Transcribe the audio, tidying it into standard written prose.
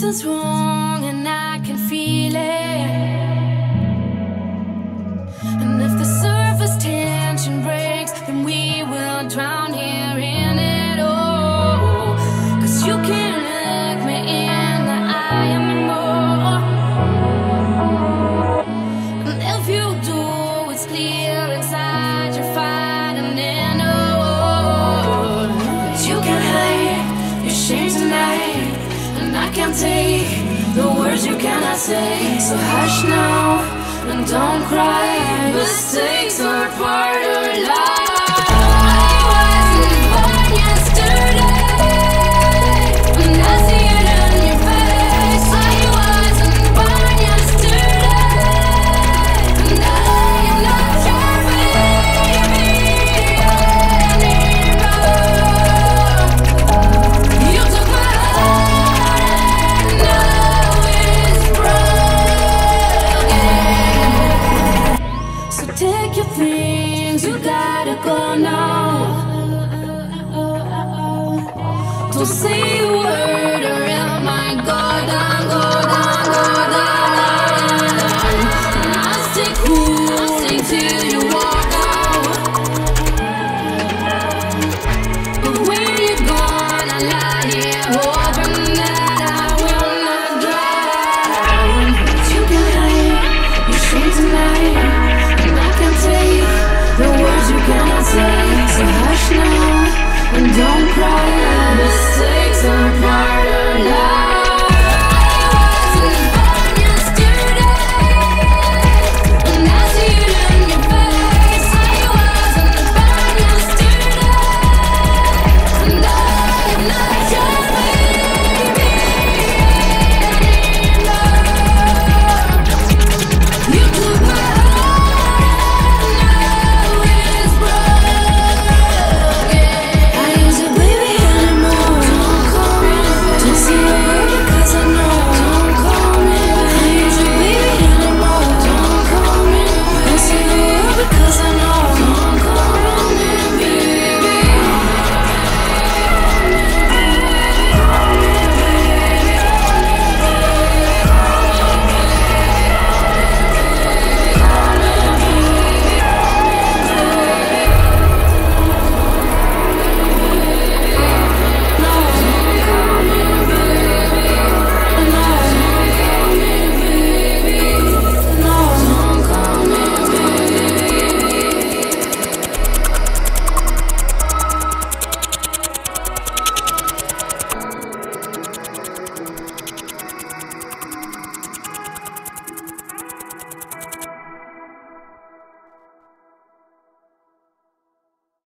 Something's wrong and I can feel it. And if the surface tension breaks, then we will drown here in it all. 'Cause you can't look me in the eye anymore. And if you do, it's clear inside you're fighting in a war. But you can hide your shame tonight, and I can't take the words you cannot say. So hush now and don't cry. Mistakes are part of life. I wasn't born yesterday, and I see it in your face. I wasn't born yesterday, and I am not your baby anymore. You took my heart and now it's broken. So take your things, you gotta go now. Don't say